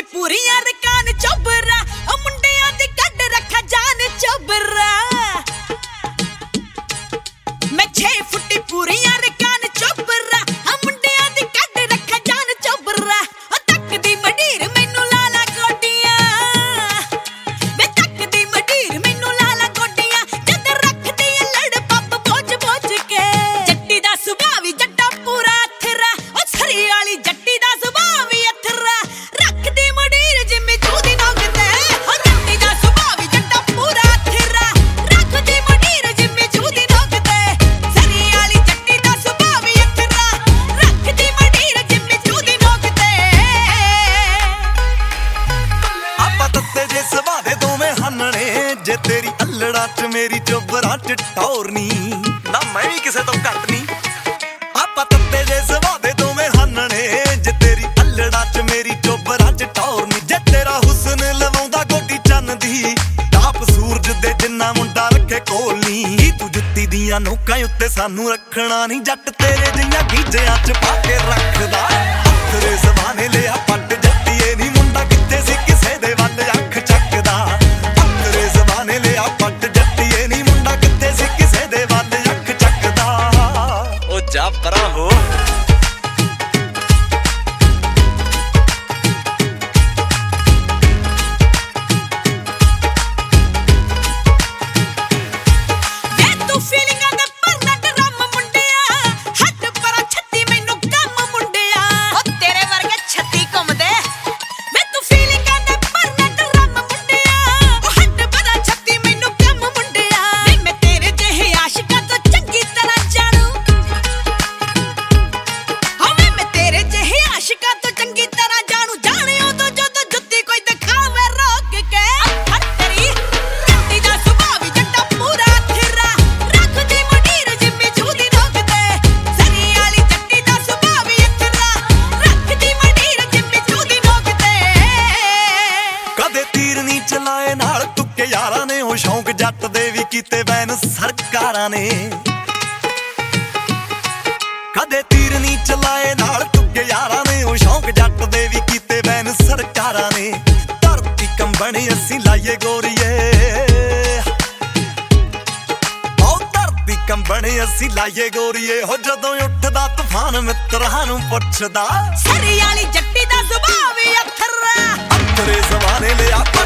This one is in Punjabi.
ਪੂਰੀਆਂ ਰਕਾਨ ਚੋਬਰਾ ਉਹ ਮੁੰਡਿਆਂ ਦੀ ਕੱਢ ਰੱਖਾ ਜਾਨ ਚੋਬਰਾ ਮੈਂ 6 ਫੁੱਟੀ ਪੂਰੀਆਂ ਰਕਾਨ ਚੋਬਰਾ ਉਹ ਮੁੰਡਿਆਂ ਦੀ ਕੱਢ ਰੱਖਾ ਜਾਨ ਚੋਬਰਾ ਉਹ ਤੱਕਦੀ ਮਡੀਰ ਮੈਨੂੰ ਲਾਲਾ ਗੋਡੀਆਂ ਮੈਂ ਤੱਕਦੀ ਮਡੀਰ ਮੈਨੂੰ ਲਾਲਾ ਗੋਡੀਆਂ ਜਦ ਰੱਖਦੀ ਲੜ ਪੱਪ ਬੋਝ ਬੋਝ ਕੇ ਜੱਟੀ ਦਾ ਸੁਭਾਅ ਵੀ ਜੱਟਾ ਪੂਰਾ ਅਥਰਾ ਉਹ ਸਰੀ ਵਾਲੀ ਜੱਟੀ ਦਾ ਸੁਭਾਅ ਵੀ ਅਥਰਾ ਰੱਖਦੀ ਮਡੀਰ ਜਿੰਮੀ ਚੂਦੀ ਨੋਕ ਤੇ ਉਹ ਜੱਟੀ ਦਾ ਸੁਭਾਅ ਵੀ ਜੱਟਾ ਪੂਰਾ ਅਥਰਾ ਰੱਖਦੀ ਮਡੀਰ ਜਿੰਮੀ ਚੂਦੀ ਨੋਕ ਤੇ ਸਰੀ ਵਾਲੀ ਜੱਟੀ ਦਾ ਸੁਭਾਅ ਵੀ ਅਥਰਾ ਰੱਖਦੀ ਮਡੀਰ ਜਿੰਮੀ ਚੂਦੀ ਨੋਕ ਤੇ ਆਪਾਂ ਤੱਤੇ ਜੇ ਸੁਭਾਅ ਦੇ ਦੋਵੇਂ ਹੰਨਣੇ ਜੇ ਤੇਰੀ ਅਲੜਾ ਚ ਮੇਰੀ ਚੋਬਰਾ ਚ ਟੌਰਨੀ ਨਾ ਮੈਂ ਵੀ ਕਿਸੇ ਤੋਂ ਘੱਟ ਨਹੀਂ ਆਪਾਂ ਤੱਤੇ ਜੇ ਸੁਭਾਅ ਦੇ ਦੋਵੇਂ ਹੰਨਣੇ ਜੇ ਤੇਰੀ ਅਲੜਾ ਚ ਮੇਰੀ ਚੋਬਰਾ ਚ ਟੌਰਨੀ ਜੇ ਤੇਰਾ ਹੁਸਨ ਲਵਾਉਂਦਾ ਗੋਡੀ ਚੰਨ ਦੀ ਤਾਪ ਸੂਰਜ ਦੇ ਜਿੰਨਾ ਮੁੰਡਾ ਰੱਖੇ ਕੋਲ ਨੀ ਤੂੰ ਜੁੱਤੀ ਦੀਆਂ ਨੋਕਾਂ ਉੱਤੇ ਸਾਨੂੰ ਰੱਖਣਾ ਨਹੀਂ ਜੱਟ ਤੇਰੇ ਜਿਹੀਆਂ ਗੀਜਿਆਂ ਚ ਪਾ ਕੇ ਰੱਖਦਾ ਤੇਰੇ ਜ਼ਮਾਨੇ ਲਿਆ ਪੱਟ ਜੱਟੀਏ ਨੀ ਮੁੰਡਾ ਕਿੱਥੇ ਸੀ ਕਿਸੇ ਦੇ ਵੱਲ ਅੱਖ ਚੱਕਦਾ ਤੇਰੇ ਜ਼ਮਾਨੇ ਲਿਆ ਪੱਟ ਜੱਟੀਏ ਨੀ ਮੁੰਡਾ ਕਿੱਥੇ ਸੀ ਕਿਸੇ ਦੇ ਵੱਲ ਅੱਖ ਚੱਕਦਾ ਉਹ ਜਾ ਪਰਾਂ ਹੋ ਵੇ ਤੂੰ ਫੀਲਿੰਗਾਂ ਦੇ ਪਰਨਾ ਡਰਮ ਮੁੰਡਿਆ ਹੱਟ ਪਰਾਂ ਛੱਤੀ ਮੈਨੂੰ ਕੰਮ ਮੁੰਡਿਆ ਉਹ ਤੇਰੇ ਵਰਗੇ ਛੱਤੀ ਘੁੰਮਦੇ ਵੇ ਤੂੰ ਫੀਲਿੰਗਾਂ ਦੇ ਪਰਨਾ ਡਰਮ ਮੁੰਡਿਆ ਉਹ ਹੱਟ ਪਰਾਂ ਛੱਤੀ ਮੈਨੂੰ ਕੰਮ ਮੁੰਡਿਆ ਵੇ ਮੈਂ ਤੇਰੇ ਜਿਹੇ ਆਸ਼ਿਕਾਂ ਤੋਂ ਚੰਗੀ ਤਰ੍ਹਾਂ ਜਾਣੂ ਹੋਵੇ ਮੈਂ ਤੇਰੇ ਜਿਹੇ ਆਸ਼ਿਕਾਂ ਤੋਂ ਚੰਗੀ ਤਰ੍ਹਾਂ ਜਾਣੂ ਜਾਣਿਓ ਤੋਂ ਜਦੋਂ ਜੁੱਤੀ ਕੋਈ ਦਿਖਾਵੇ ਰੋਕ ਕੇ ਤੇਰੀ ਜੱਟੀ ਦਾ ਸੁਭਾਅ ਵੀ ਜੱਟਾ ਪੂਰਾ ਅਥਰਾ ਰੱਖਦੀ ਮਡੀਰ ਜਿੰਮੀ ਚੂਦੀ ਨੋਕ ਤੇ ਸਰੀ ਵਾਲੀ ਜੱਟੀ ਦਾ ਸੁਭਾਅ ਵੀ ਅਥਰਾ ਰੱਖਦੀ ਮਡੀਰ ਜਿੰਮੀ ਚੂਦੀ ਨੋਕ ਤੇ ਕਦੇ ਤੀਰ ਨਹੀਂ ਚਲਾਏ ਨਾਲ ਤੁੱਕੇ ਯਾਰਾਂ ਨੇ ਉਹ ਸ਼ੌਂਕ ਜੱਟ ਦੇ ਵੀ ਕੀਤੇ ਬੈਨ ਸਰਕਾਰਾਂ ਨੇ ਕਦੇ ਤੀਰ ਨਹੀਂ ਚਲਾਏ ਨਾਲ ਤੁੱਕੇ ਯਾਰਾਂ ਨੇ ਉਹ ਸ਼ੌਂਕ ਜੱਟ ਦੇ ਵੀ ਕੀਤੇ ਬੈਨ ਸਰਕਾਰਾਂ ਨੇ ਧਰਤੀ ਕੰਬਣੀ ਅਸੀਂ ਲਾਈਏ ਗੋਰੀਏ ਉਹ ਧਰਤੀ ਕੰਬਣੀ ਅਸੀਂ ਲਾਈਏ ਗੋਰੀਏ ਹੋ ਜਦੋਂ ਉੱਠਦਾ ਤੂਫਾਨ ਮਿੱਤਰਾਂ ਨੂੰ ਪੁੱਛਦਾ ਸਰੀ ਵਾਲੀ ਜੱਟੀ ਦਾ ਸੁਭਾਅ ਵੀ ਅਥਰਾ ਤੇਰੇ ਜ਼ਮਾਨੇ ਲਿਆ